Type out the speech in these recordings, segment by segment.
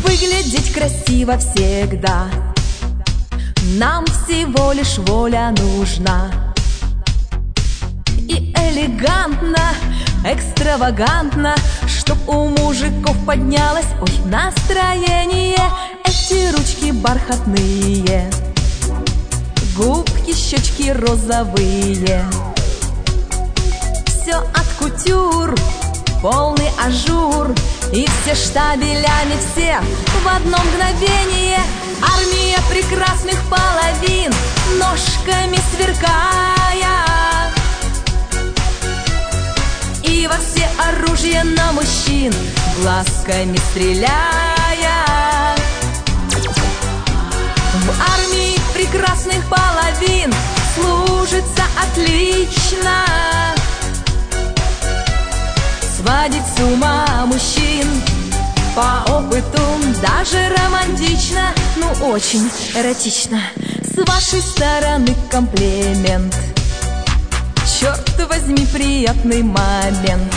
Выглядеть красиво всегда, нам всего лишь воля нужна. И элегантно, экстравагантно, чтоб у мужиков поднялось, ой, настроение. Эти ручки бархатные, губки, щечки розовые. Все от кутюр, полный ажур, и все штабелями, все в одно мгновение. Армия прекрасных половин, ножками сверкая, и во все оружия на мужчин глазками стреляя. В армии прекрасных половин служится отлично, сводить с ума мужчин по опыту даже романтично, ну очень эротично. С вашей стороны комплимент, черт возьми, приятный момент.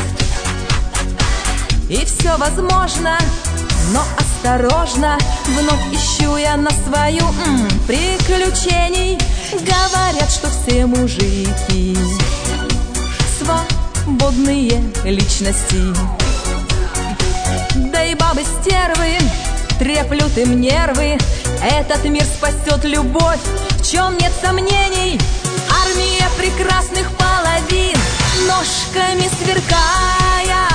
И все возможно, но осторожно, вновь ищу я на свою приключений. Говорят, что все мужики свободные личности, да и бабы-стервы треплют им нервы. Этот мир спасет любовь, в чем нет сомнений. Армия прекрасных половин, ножками сверкая,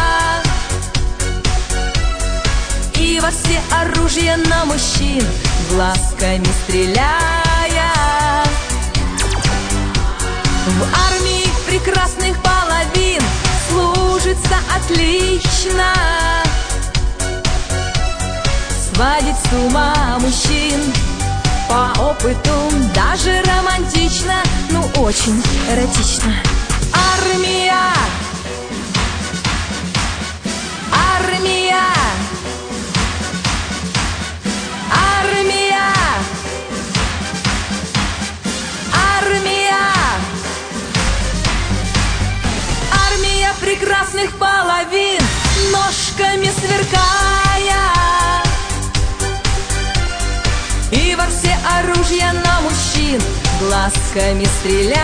и во все оружия на мужчин глазками стреляя. В армии прекрасных половин служится отлично, сводить с ума мужчин по опыту даже романтично, ну очень эротично. Армия, армия, армия, армия, армия прекрасных половин, ножками сверкая, и во все оружия на мужчин глазками стреляя.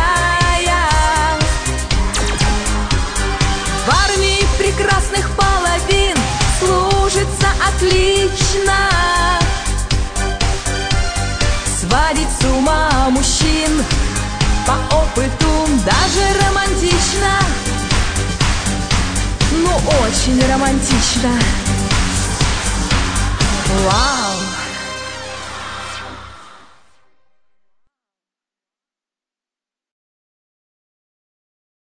В армии прекрасных половин служится отлично, сводить с ума мужчин по опыту даже романтично, ну очень романтично. Вау!